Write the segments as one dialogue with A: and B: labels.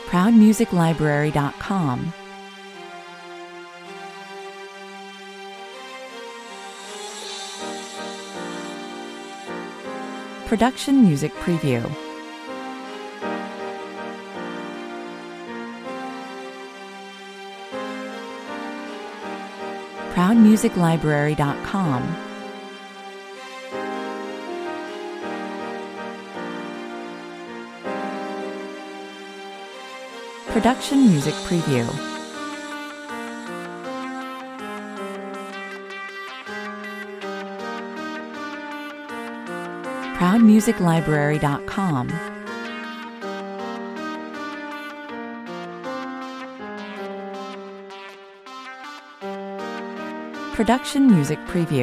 A: ProudMusicLibrary.com. Production Music Preview. ProudMusicLibrary.com. Production Music Preview. ProudMusicLibrary.com. Production Music Preview.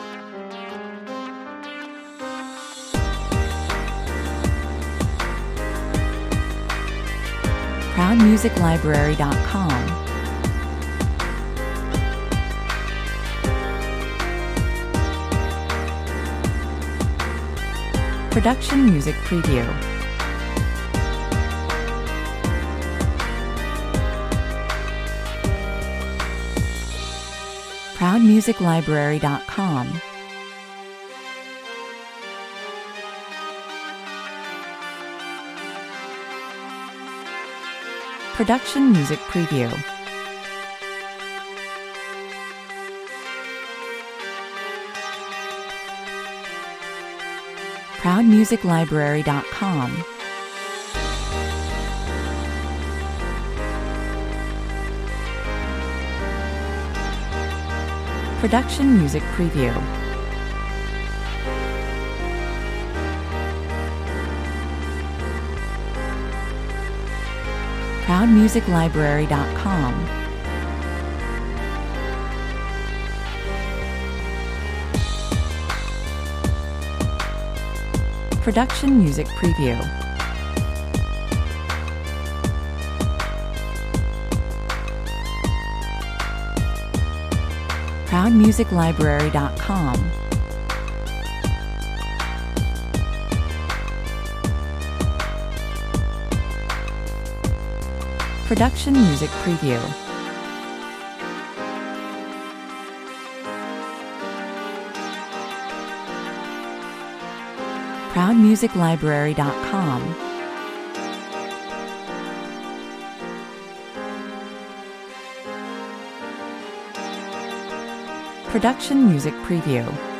A: ProudMusicLibrary.com. Production Music Preview. ProudMusicLibrary.com. Production Music Preview. ProudMusicLibrary.com. Production Music Preview. ProudMusicLibrary.com. Production Music Preview. ProudMusicLibrary.com. Production Music Preview. ProudMusicLibrary.com. Production Music Preview.